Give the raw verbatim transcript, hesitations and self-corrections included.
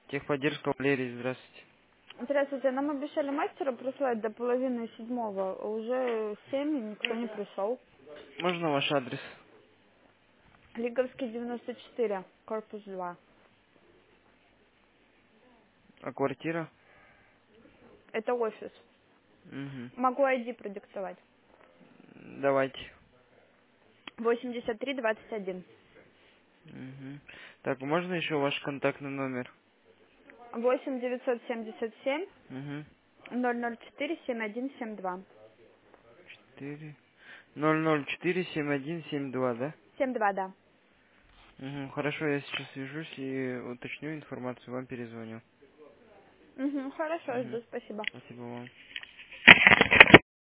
Техподдержка Валерий, здравствуйте. Здравствуйте, нам обещали мастера прислать до половины седьмого, а уже семь, и никто не пришел. Можно ваш адрес? Лиговский девяносто четыре, корпус два. А квартира? Это офис. Угу. Могу ай ди продиктовать. Давайте. восемьдесят три двадцать один. Угу. Так, можно еще ваш контактный номер? восемь девятьсот семьдесят семь Угу. ноль ноль четыре семь один семь два. Четыре. Ноль ноль четыре семь один семь два, да? семь два, да. Угу. Хорошо, я сейчас свяжусь и уточню информацию, вам перезвоню. Угу, хорошо, Угу. жду, спасибо. Спасибо вам.